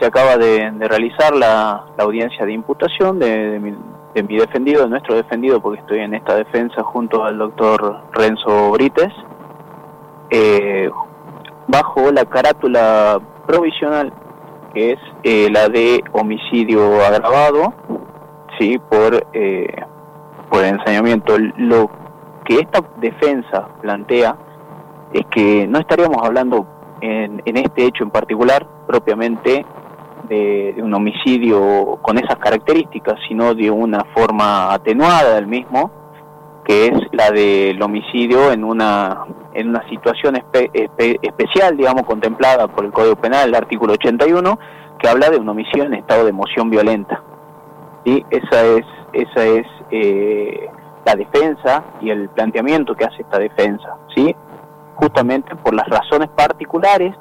se acaba de realizar la audiencia de imputación de mi defendido, de nuestro defendido, porque estoy en esta defensa junto al doctor Renzo Brites, bajo la carátula provisional, que es la de homicidio agravado, sí, por ensañamiento. Lo que esta defensa plantea es que no estaríamos hablando en este hecho en particular propiamente de un homicidio con esas características, sino de una forma atenuada del mismo, que es la del homicidio en una situación especial, digamos, contemplada por el Código Penal, el artículo 81, que habla de un homicidio en estado de emoción violenta. ¿Sí? Esa es la defensa y el planteamiento que hace esta defensa, ¿sí? Justamente por las razones particulares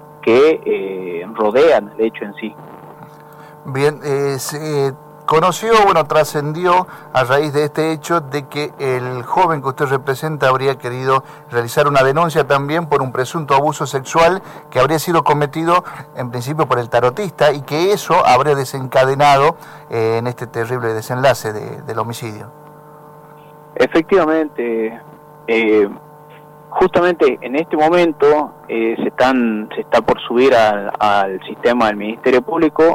que rodean el hecho en sí. Bien, se conoció, trascendió a raíz de este hecho de que el joven que usted representa habría querido realizar una denuncia también por un presunto abuso sexual que habría sido cometido en principio por el tarotista, y que eso habría desencadenado en este terrible desenlace del homicidio. Efectivamente, justamente en este momento se está por subir al sistema del Ministerio Público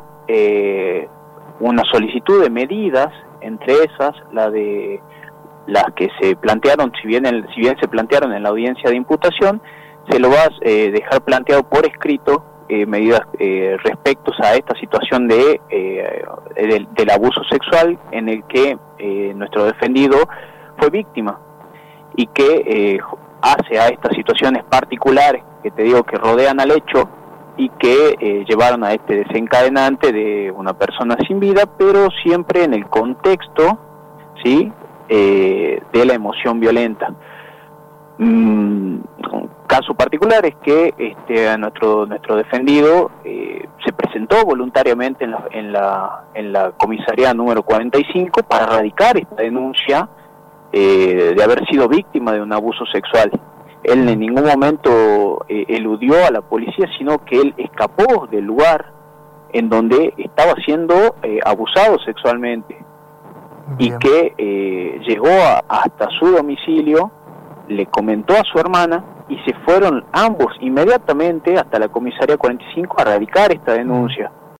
una solicitud de medidas, entre esas las que se plantearon, si bien se plantearon en la audiencia de imputación, se lo va a dejar planteado por escrito, medidas respecto a esta situación del abuso sexual en el que nuestro defendido fue víctima, y que hace a estas situaciones particulares que te digo que rodean al hecho y que llevaron a este desencadenante de una persona sin vida, pero siempre en el contexto, ¿sí?, de la emoción violenta. Un caso particular es que a nuestro defendido se presentó voluntariamente en la comisaría número 45 para radicar esta denuncia de haber sido víctima de un abuso sexual. Él en ningún momento eludió a la policía, sino que él escapó del lugar en donde estaba siendo abusado sexualmente. Bien. Y que llegó hasta su domicilio, le comentó a su hermana y se fueron ambos inmediatamente hasta la comisaría 45 a radicar esta denuncia.